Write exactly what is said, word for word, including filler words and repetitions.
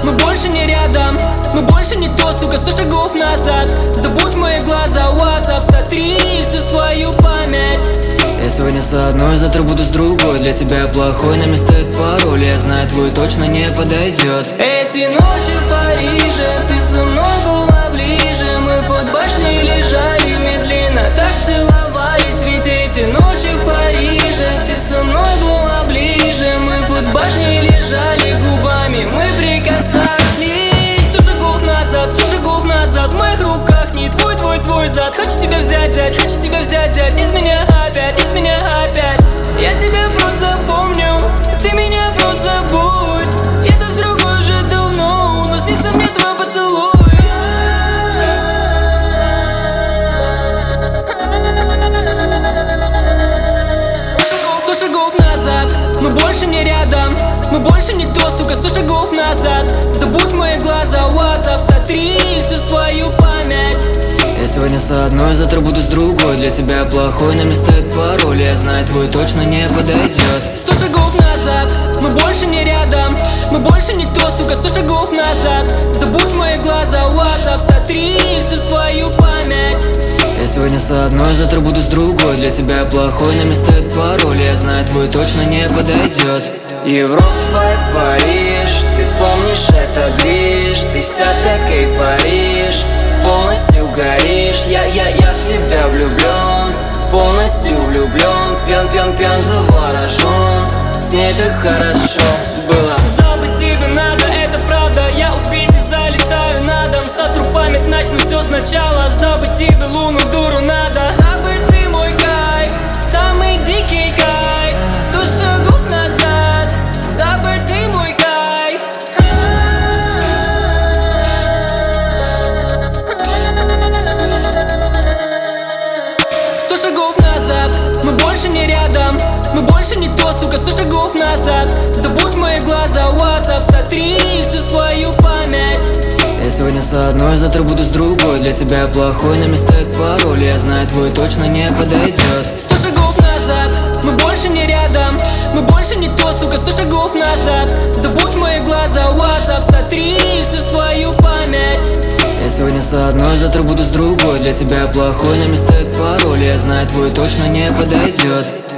мы больше не рядом. Мы больше не то, сука, сто шагов назад. Забудь мои глаза, WhatsApp, сотри всю свою память. Я сегодня с одной, завтра буду с другой. Для тебя плохой, на место стоит пароль. Я знаю, твой точно не подойдет. Эти ночи в Париже, ты со мной была ближе. Мы под башней лежали, медленно так целовались. Ведь эти ночи в Париже, ты со мной была ближе. Мы под башней лежали, губами мы прикасались. Сто шагов назад, сто шагов назад. В моих руках не твой, твой, твой зад. Хочу тебя взять, взять, хочу тебя взять, взять. Из меня опять, из меня опять. Я тебя просто помню, ты меня просто забудь. Я-то с другой же давно, но снится мне твой поцелуй. Сто шагов назад, мы больше не рядом. Мы больше не то, сука, сто шагов назад. Забудь мои глаза, WhatsApp, сотри всю свою память. Я сегодня с одной, завтра буду с другой. Для тебя плохой, на место стоит пароль. Я знаю, твой точно не подойдет. Сто шагов назад, мы больше не рядом. Мы больше не то, сука, сто шагов назад. Забудь мои глаза, WhatsApp, сотри всю свою память. Я сегодня с одной, завтра буду с другой. Для тебя плохой, на место стоит пароль. Я знаю, твой точно не подойдет. Европа и Париж, ты помнишь это движ. Ты вся так эйфоришь, полностью горишь. Я, я, я в тебя влюблен, полностью влюблен. Пьян, пьян, пьян, заворожен. С ней так хорошо было. Забыть тебе надо, это правда. Я убить и залетаю на дом. Сотру память, начну все сначала. Забыть тебе луну, дуру надо. Забыть ты мой кайф, самый дикий кайф. Сто шагов назад, забыть ты мой кайф. Сто шагов назад, мы больше не рядом. Мы больше не то, сука, сто шагов назад. Забудь мои глаза, WhatsApp, сотри всю свою память. Я сегодня с одной, завтра буду с другой. Для тебя плохой, на место стоит пароль. Я знаю, твой точно не подойдет. Сто шагов назад, мы больше не рядом. Мы больше не то, сука, сто шагов назад. Забудь мои глаза, WhatsApp, сотри всю свою память. Я сегодня с одной, завтра буду с другой. Для тебя плохой, на место стоит пароль. Я знаю, твой точно не подойдет.